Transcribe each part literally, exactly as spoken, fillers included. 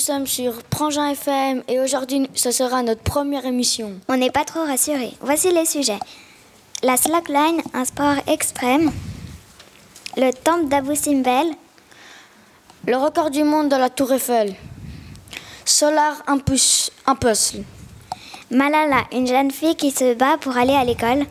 sommes sur Prangin F M et aujourd'hui ce sera notre première émission. On n'est pas trop rassurés. Voici les sujets. La slackline, un sport extrême. Le temple d'Abou Simbel. Le record du monde de la Tour Eiffel. Solar Impus- Impossible. Malala, une jeune fille qui se bat pour aller à l'école.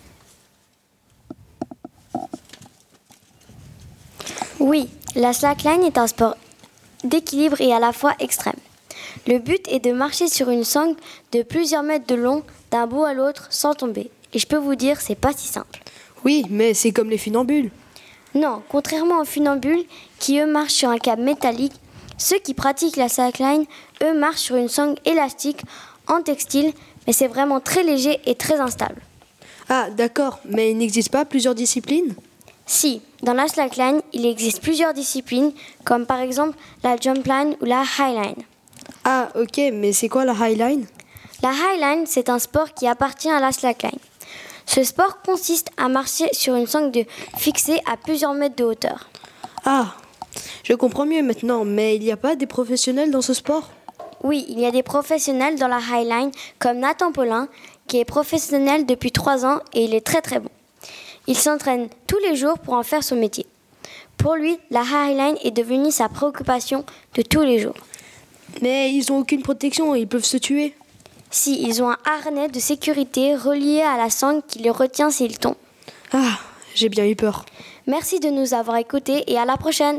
Oui, la slackline est un sport d'équilibre et à la fois extrême. Le but est de marcher sur une sangle de plusieurs mètres de long d'un bout à l'autre sans tomber. Et je peux vous dire, c'est pas si simple. Oui, mais c'est comme les funambules. Non, contrairement aux funambules qui eux marchent sur un câble métallique, ceux qui pratiquent la slackline, eux marchent sur une sangle élastique en textile, mais c'est vraiment très léger et très instable. Ah, d'accord, mais il n'existe pas plusieurs disciplines ? Si, dans la slackline, il existe plusieurs disciplines, comme par exemple la jumpline ou la highline. Ah, ok, mais c'est quoi la highline ? La highline, c'est un sport qui appartient à la slackline. Ce sport consiste à marcher sur une sangle de fixée à plusieurs mètres de hauteur. Ah, je comprends mieux maintenant, mais il n'y a pas des professionnels dans ce sport ? Oui, il y a des professionnels dans la highline, comme Nathan Paulin, qui est professionnel depuis trois ans et il est très très bon. Il s'entraîne tous les jours pour en faire son métier. Pour lui, la highline est devenue sa préoccupation de tous les jours. Mais ils n'ont aucune protection, ils peuvent se tuer. Si, ils ont un harnais de sécurité relié à la sangle qui les retient s'ils tombent. Ah, j'ai bien eu peur. Merci de nous avoir écoutés et à la prochaine.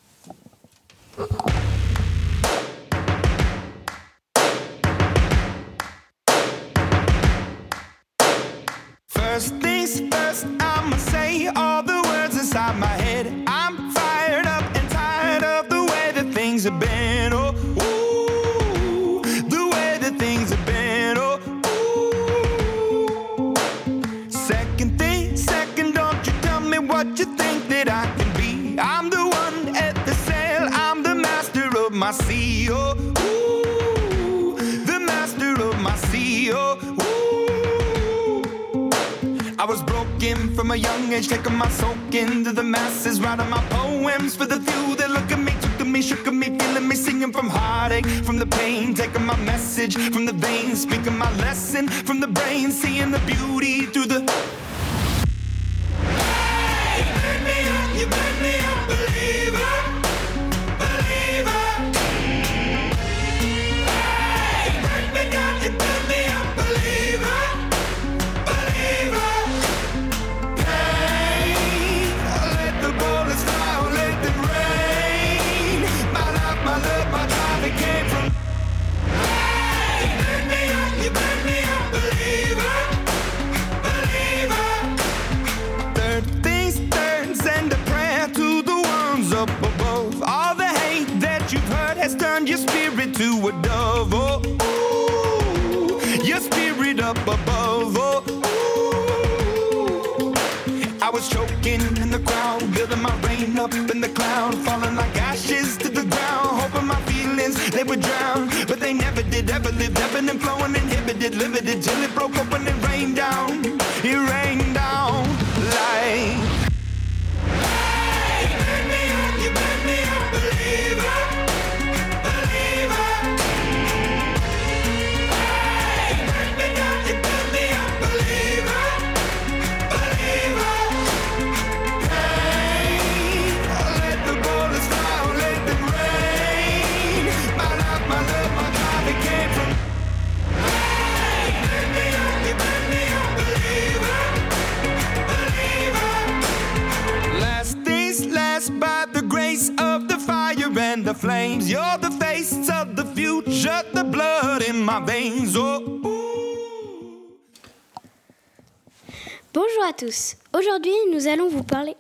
First things first, I'ma say all the words inside my head. I'm fired up and tired of the way that things have been. Oh, ooh, the way that things have been. Oh, ooh. Second thing, second, don't you tell me what you think that I can be. I'm the one at the sail, I'm the master of my sea. Oh, ooh, the master of my sea. Oh, ooh. I was broken from a young age, taking my soak into the masses, writing my poems for the few that look at me, took to me, shook at me, feeling me, singing from heartache, from the pain, taking my message from the veins, speaking my lesson from the brain, seeing the beauty through the. Hey, you burn me up, you burn me up, believer, believer. Hey, you burn me down, you burn me up, believer. Has turned your spirit to a dove, oh, ooh, your spirit up above, oh, ooh. I was choking in the crowd, building my rain up in the cloud, falling like ashes to the ground, hoping my feelings, they would drown, but they never did, ever lived, ebbing and flowing, inhibited, limited, till it broke open and rained down, it rained down like. Hey, you burn me up, you burn me up, believer. By the grace of the fire and the flames, you're the face of the future, the blood in my veins. Oh, bonjour à tous. Aujourd'hui, nous allons vous parler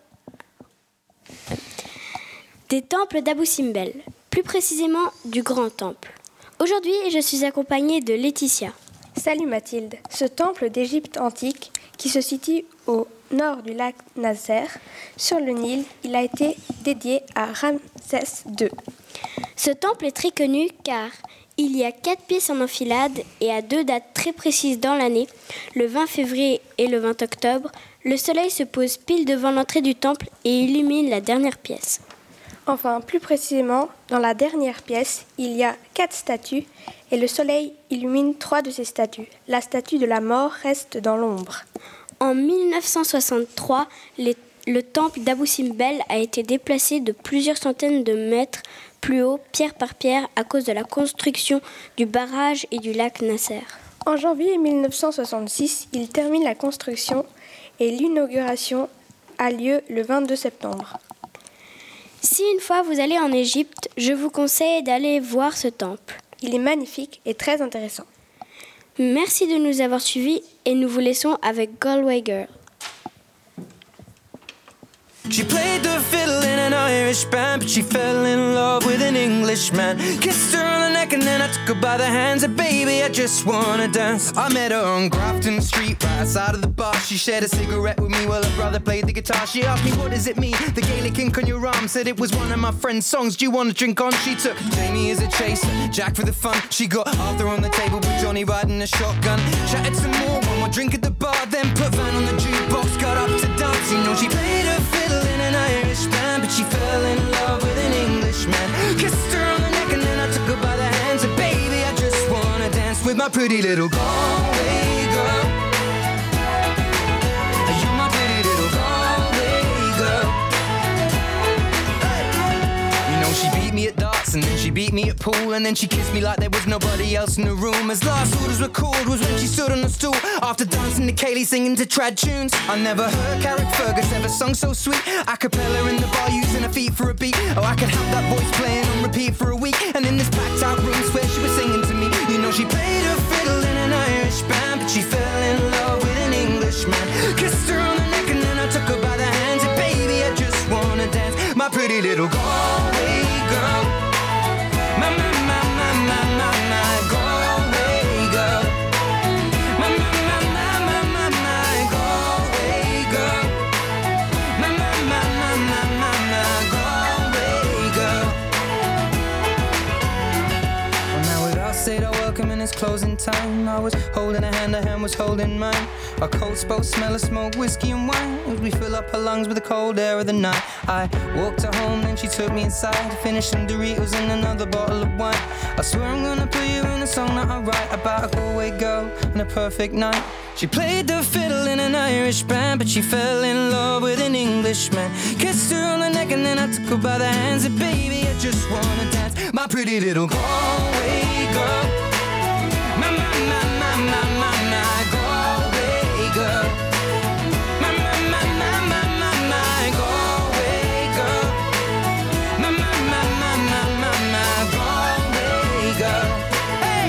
des temples d'Abou Simbel, plus précisément du Grand Temple. Aujourd'hui, je suis accompagnée de Laetitia. Salut Mathilde. Ce temple d'Égypte antique, qui se situe au nord du lac Nasser, sur le Nil, il a été dédié à Ramsès deux. Ce temple est très connu car il y a quatre pièces en enfilade et à deux dates très précises dans l'année, le vingt février et le vingt octobre, le soleil se pose pile devant l'entrée du temple et illumine la dernière pièce. Enfin, plus précisément, dans la dernière pièce, il y a quatre statues et le soleil illumine trois de ces statues. La statue de la mort reste dans l'ombre. En mille neuf cent soixante-trois, les, le temple d'Abou Simbel a été déplacé de plusieurs centaines de mètres plus haut, pierre par pierre, à cause de la construction du barrage et du lac Nasser. En janvier mille neuf cent soixante-six, il termine la construction et l'inauguration a lieu le vingt-deux septembre. Si une fois vous allez en Égypte, je vous conseille d'aller voir ce temple. Il est magnifique et très intéressant. Merci de nous avoir suivis et nous vous laissons avec Galway Girl. She played the fiddle in an Irish band, but she fell in love with an Englishman. Kissed her on the neck and then I took her by the hands. And baby, I just wanna dance. I met her on Grafton Street, right outside of the bar. She shared a cigarette with me while her brother played the guitar. She asked me, what does it mean? The Gaelic ink on your arm. Said it was one of my friend's songs. Do you wanna drink on? She took Jamie as a chaser, Jack for the fun. She got Arthur on the table with Johnny riding a shotgun. Chatted some more, one more drink at the bar. Then put Van on the jukebox, got up to dance. You know she played her fiddle in an Irish band, but she fell in love with an Englishman. Kissed her on the neck and then I took her by the hands. And baby, I just wanna dance with my pretty little Galway girl. You're my pretty little Galway girl. You know she beat me at darts and then she beat me at pool, and then she kissed me like there was nobody else in the room. As last orders were called was when she stood on the stool after dancing to Kaylee singing to trad tunes. I never heard Carrick Fergus ever sung so sweet. A cappella in the bar using her feet for a beat. Oh, I could have that voice playing on repeat for a week. And in this packed out room swear she was singing to me. You know she played her fiddle in an Irish band, but she fell in love with an Englishman. Kissed her on the neck and then I took her by the hands. And baby, I just wanna dance, my pretty little Galway girl. My, my, my, my, my, my, my Galway girl. My, my, my, my, my, my, my Galway girl. My, my, my, my, my, my, my Galway girl. Well, now we've all said our welcome and it's closing time. I was holding a hand, her hand was holding mine. Our coats both smell of smoke, whiskey and wine, as we fill up her lungs with the cold air of the night. I walked her home, then she took me inside to finish some Doritos and another bottle of wine. I swear I'm gonna put you in a song that I write about a Galway girl and a perfect night. She played the fiddle in an Irish band, but she fell in love with an Englishman. Kissed her on the neck and then I took her by the hands. And baby, I just wanna dance, my pretty little Galway girl. My, my, my, my, my, my, my Galway girl. My, my, my, my, my, my, my Galway girl. My, my, my, my, my, my, my Galway girl. Hey!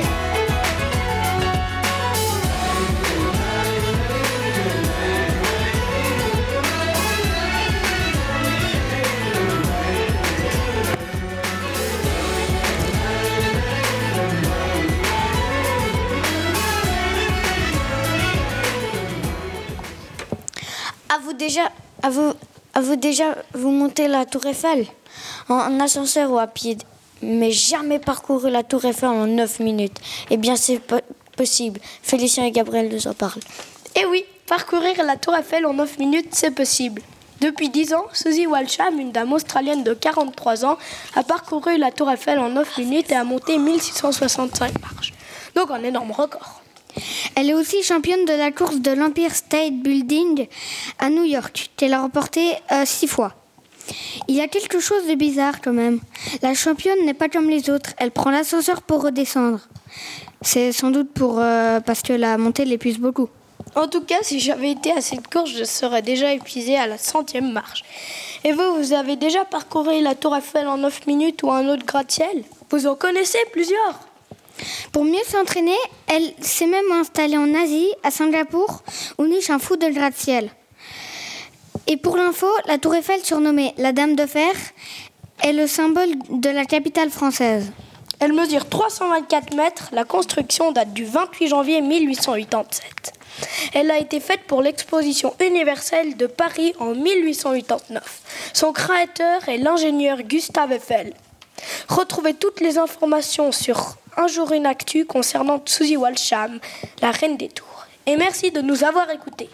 À vous déjà, à vous, à vous déjà, vous montez la Tour Eiffel en, en ascenseur ou à pied, mais jamais parcouru la Tour Eiffel en neuf minutes. Eh bien, c'est po- possible. Félicien et Gabriel nous en parlent. Eh oui, parcourir la Tour Eiffel en neuf minutes, c'est possible. Depuis dix ans, Suzy Walsham, une dame australienne de quarante-trois ans, a parcouru la Tour Eiffel en neuf minutes et a monté mille six cent soixante-cinq marches. Donc un énorme record. Elle est aussi championne de la course de l'Empire State Building à New York, qu'elle a remporté euh, six fois. Il y a quelque chose de bizarre quand même. La championne n'est pas comme les autres, elle prend l'ascenseur pour redescendre. C'est sans doute pour, euh, parce que la montée l'épuise beaucoup. En tout cas, si j'avais été à cette course, je serais déjà épuisée à la centième marche. Et vous, vous avez déjà parcouru la Tour Eiffel en neuf minutes ou un autre gratte-ciel ? Vous en connaissez plusieurs ? Pour mieux s'entraîner, elle s'est même installée en Asie, à Singapour, où niche un fou de gratte-ciel. Et pour l'info, la Tour Eiffel, surnommée la Dame de Fer, est le symbole de la capitale française. Elle mesure trois cent vingt-quatre mètres. La construction date du vingt-huit janvier mille huit cent quatre-vingt-sept. Elle a été faite pour l'exposition universelle de Paris en mille huit cent quatre-vingt-neuf. Son créateur est l'ingénieur Gustave Eiffel. Retrouvez toutes les informations sur Un jour une actu concernant Suzy Walsham, la reine des tours. Et merci de nous avoir écoutés.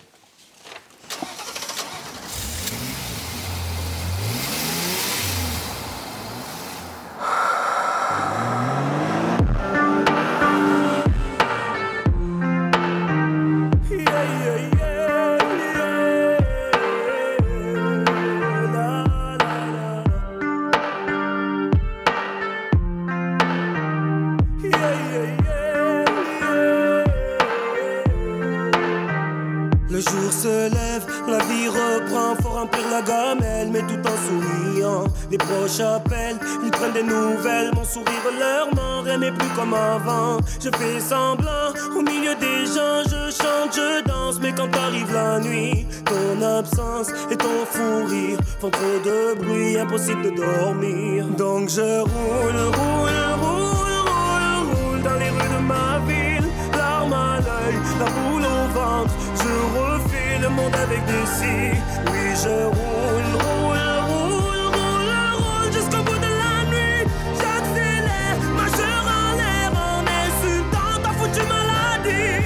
jour se lève, la vie reprend, faut remplir la gamelle, mais tout en souriant. Les proches appellent, ils prennent des nouvelles, mon sourire leur ment, rien n'est plus comme avant. Je fais semblant, au milieu des gens, je chante, je danse, mais quand arrive la nuit, ton absence et ton fou rire font trop de bruit, impossible de dormir. Donc je roule, roule, roule, roule, roule dans les rues de ma ville, larmes à l'œil, la boule au ventre. Je refais le monde avec des si. Oui, je roule, roule, roule, roule, roule jusqu'au bout de la nuit. J'accélère, majeur en l'air, en insultant ta foutue maladie.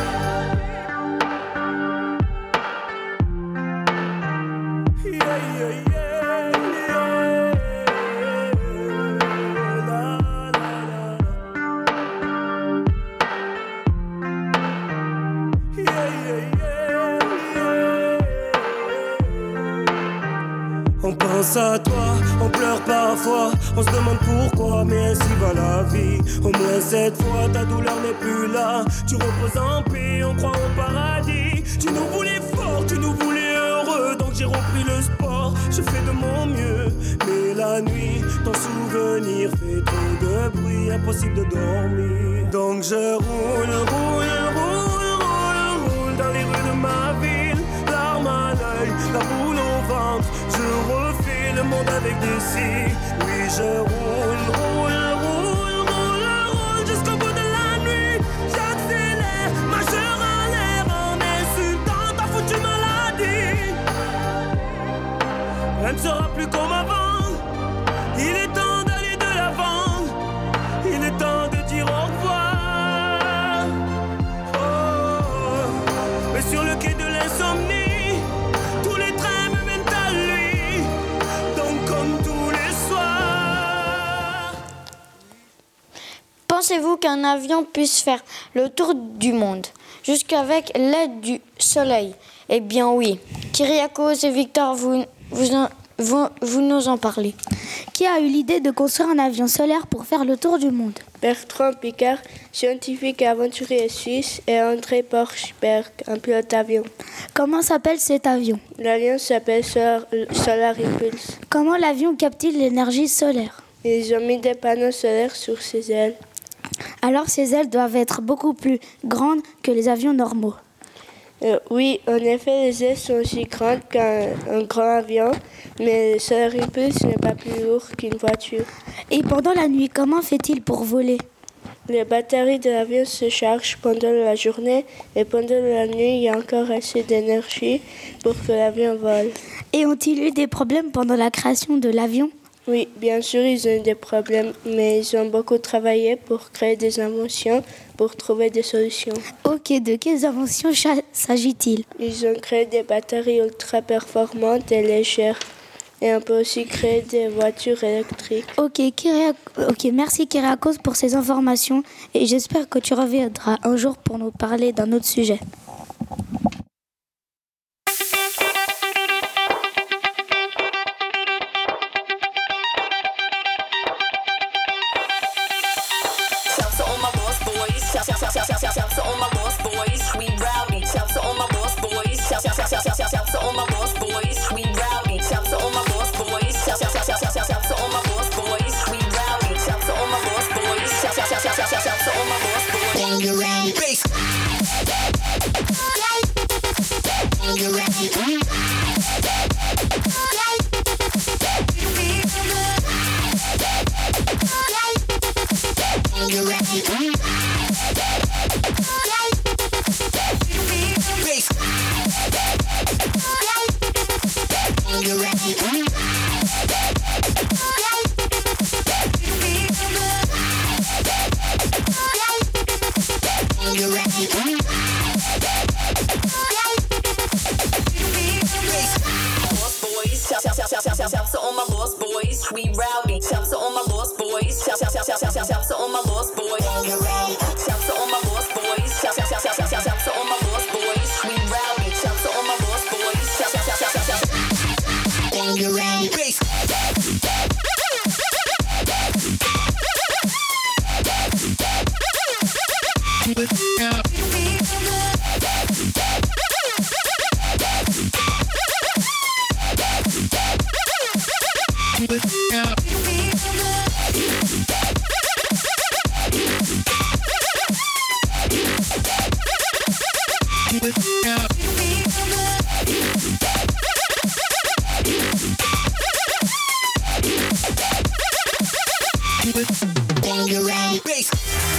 Yeah, yeah, yeah, yeah. La, la, la. Yeah, yeah, yeah, yeah. On pense à toi, on pleure parfois, on se demande pourquoi, mais ainsi va la vie. Au moins cette fois, ta douleur n'est plus là. Tu reposes en paix, on croit au paradis. Tu nous voulais fort, tu nous voulais heureux, donc j'ai repris le sport, je fais de mon mieux. Mais la nuit, ton souvenir fait trop de bruit, impossible de dormir. Donc je roule, roule, roule, roule, roule dans les rues de ma ville, larmes à l'œil, la boule au ventre. Je refais le monde avec des si. Oui, je roule, roule, roule, roule, roule jusqu'au bout de la nuit. J'accélère, majeur en l'air, en insultant ta foutue maladie. Rien ne sera plus comme avant. Il est temps d'aller de l'avant. Il est temps de dire au revoir. Oh, mais sur le quai de l'insomnie, tous les trains me mènent à lui. Donc comme tous les soirs. Pensez-vous qu'un avion puisse faire le tour du monde jusqu'avec l'aide du soleil? Eh bien oui. Kyriakos et Victor, vous, vous, en- vous, vous nous en parlez. Qui a eu l'idée de construire un avion solaire pour faire le tour du monde? Bertrand Piccard, scientifique et aventurier suisse, et André Borschberg, un pilote avion. Comment s'appelle cet avion? L'avion s'appelle Solar, Solar Impulse. Comment l'avion capte-t-il l'énergie solaire? Ils ont mis des panneaux solaires sur ses ailes. Alors ces ailes doivent être beaucoup plus grandes que les avions normaux. Euh, oui, en effet, les ailes sont aussi grandes qu'un un grand avion, mais le Solar Impulse n'est pas plus lourd qu'une voiture. Et pendant la nuit, comment fait-il pour voler? Les batteries de l'avion se chargent pendant la journée et pendant la nuit, il y a encore assez d'énergie pour que l'avion vole. Et ont-ils eu des problèmes pendant la création de l'avion? Oui, bien sûr, ils ont eu des problèmes, mais ils ont beaucoup travaillé pour créer des inventions, pour trouver des solutions. Ok, de quelles inventions cha- s'agit-il? Ils ont créé des batteries ultra performantes et légères. Et on peut aussi créer des voitures électriques. Ok, Kyriak- ok, merci Kyriakos pour ces informations et j'espère que tu reviendras un jour pour nous parler d'un autre sujet.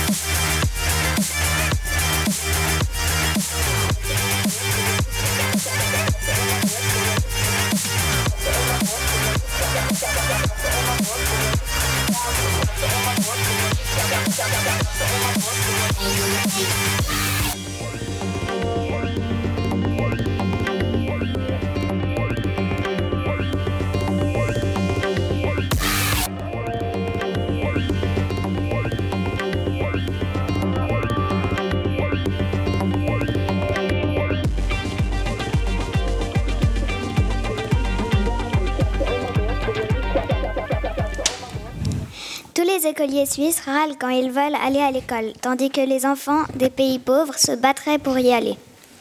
Les écoliers suisses râlent quand ils veulent aller à l'école, tandis que les enfants des pays pauvres se battraient pour y aller.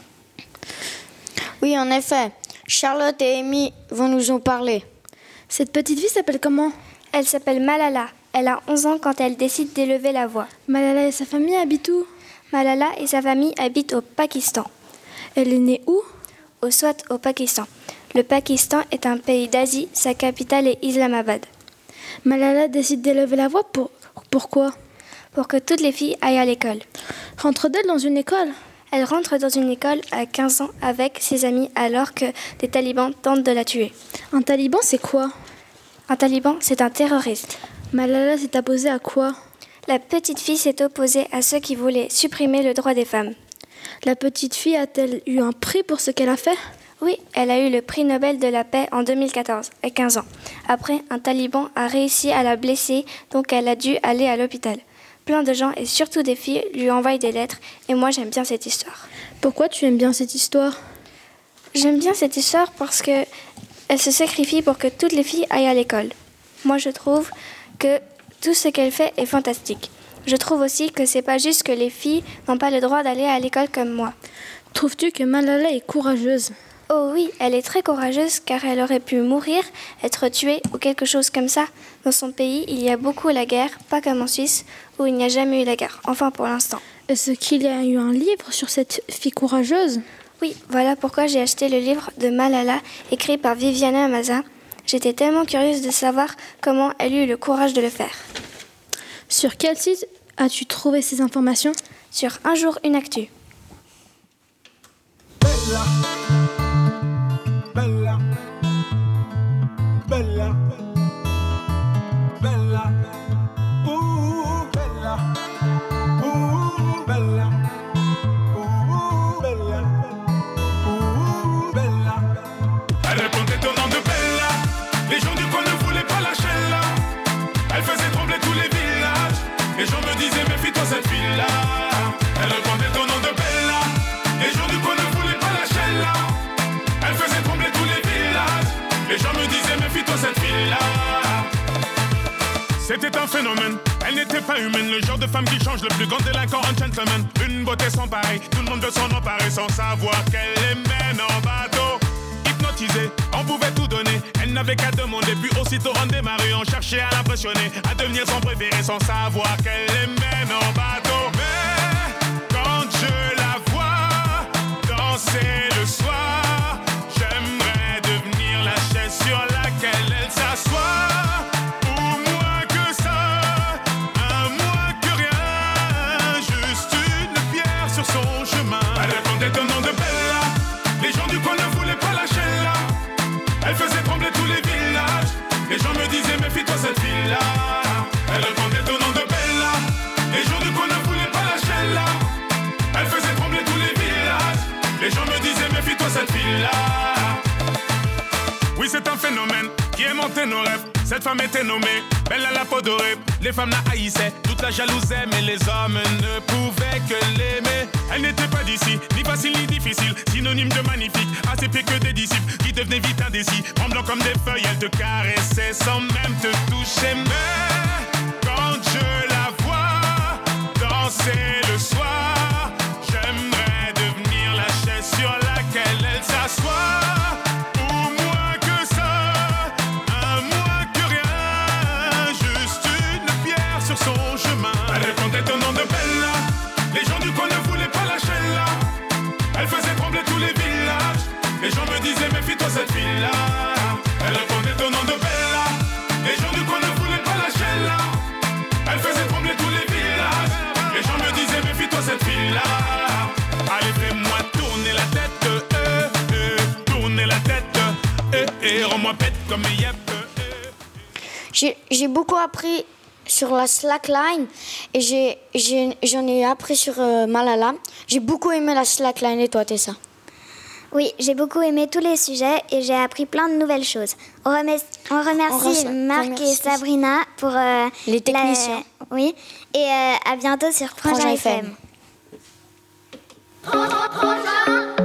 Oui, en effet. Charlotte et Amy vont nous en parler. Cette petite fille s'appelle comment? Elle s'appelle Malala. Elle a onze ans quand elle décide d'élever la voix. Malala et sa famille habitent où? Malala et sa famille habitent au Pakistan. Elle est née où? Au Swat, au Pakistan. Le Pakistan est un pays d'Asie, sa capitale est Islamabad. Malala décide d'élever la voix pour... Pourquoi? Pour que toutes les filles aillent à l'école. Rentre-t-elle dans une école? Elle rentre dans une école à quinze ans avec ses amis alors que des talibans tentent de la tuer. Un taliban, c'est quoi? Un taliban, c'est un terroriste. Malala s'est opposée à quoi? La petite fille s'est opposée à ceux qui voulaient supprimer le droit des femmes. La petite fille a-t-elle eu un prix pour ce qu'elle a fait? Oui, elle a eu le prix Nobel de la paix en deux mille quatorze, à quinze ans. Après, un taliban a réussi à la blesser, donc elle a dû aller à l'hôpital. Plein de gens, et surtout des filles, lui envoient des lettres, et moi j'aime bien cette histoire. Pourquoi tu aimes bien cette histoire? J'aime bien cette histoire parce que elle se sacrifie pour que toutes les filles aillent à l'école. Moi je trouve que tout ce qu'elle fait est fantastique. Je trouve aussi que c'est pas juste que les filles n'ont pas le droit d'aller à l'école comme moi. Trouves-tu que Malala est courageuse? Oh oui, elle est très courageuse car elle aurait pu mourir, être tuée ou quelque chose comme ça. Dans son pays, il y a beaucoup la guerre, pas comme en Suisse où il n'y a jamais eu la guerre, enfin pour l'instant. Est-ce qu'il y a eu un livre sur cette fille courageuse? Oui, voilà pourquoi j'ai acheté le livre de Malala, écrit par Viviana Maza. J'étais tellement curieuse de savoir comment elle eut le courage de le faire. Sur quel site as-tu trouvé ces informations? Sur Un jour, une actu. Bella, bella, bella, bella, ooh, bella, ooh, bella, ooh, bella, ooh, bella. Elle répondait au nom de Bella. Les gens du coin ne voulaient pas lâcher là. Elle faisait trembler tous les villages. Les gens me disaient méfie-toi cette fille-là. Elle répondait au nom de Bella. Les gens du coin ne voulaient pas lâcher là. Elle faisait trembler tous les villages. Les gens me disaient méfie-toi cette fille-là. C'était un phénomène, elle n'était pas humaine. Le genre de femme qui change le plus grand délinquant en gentleman. Une beauté sans pareil, tout le monde veut s'en emparer sans savoir qu'elle les mène en bateau. Hypnotisée, on pouvait tout donner. Elle n'avait qu'à demander, puis aussitôt on démarrait. On cherchait à l'impressionner, à devenir son préféré sans savoir qu'elle les mène en bateau. Mais quand je la vois danser le soir, j'aimerais devenir la chaise sur laquelle elle s'assoit. Son chemin. Elle répondait au nom de Bella. Les gens du coin ne voulaient pas lâcher là. Elle faisait trembler tous les villages. Les gens me disaient méfie-toi cette fille-là. Elle répondait au nom de Bella. Les gens du coin ne voulaient pas lâcher là. Elle faisait trembler tous les villages. Les gens me disaient méfie-toi cette fille-là. Oui, c'est un phénomène qui aimantait nos rêves. Cette femme était nommée Bella la peau dorée. Les femmes la haïssaient, toute la jalousaient, mais les hommes ne pouvaient que l'aimer. Elle n'était pas d'ici, ni facile ni difficile, synonyme de magnifique, à ses pieds que des disciples qui devenaient vite indécis. Tremblant comme des feuilles, elle te caressait sans même te toucher. Mais quand je la vois danser le soir, j'aimerais devenir la chaise sur laquelle elle s'assoit. Son chemin. Elle répondait au nom de Bella. Les gens du coin ne voulaient pas lâcher là. Elle faisait trembler tous les villages. Les gens me disaient méfie-toi cette fille-là. Elle répondait au nom de Bella. Les gens du coin ne voulaient pas lâcher là. Elle faisait trembler tous les villages. Les moi pète comme Yep. J'ai, j'ai beaucoup appris sur la slackline et j'ai, j'ai, j'en ai appris sur euh, Malala. J'ai beaucoup aimé la slackline et toi, Tessa? Oui, j'ai beaucoup aimé tous les sujets et j'ai appris plein de nouvelles choses. On, remet, on remercie On Marc remercie. et Sabrina pour euh, les techniciens. La... Oui, et euh, à bientôt sur Frangin F M. F M.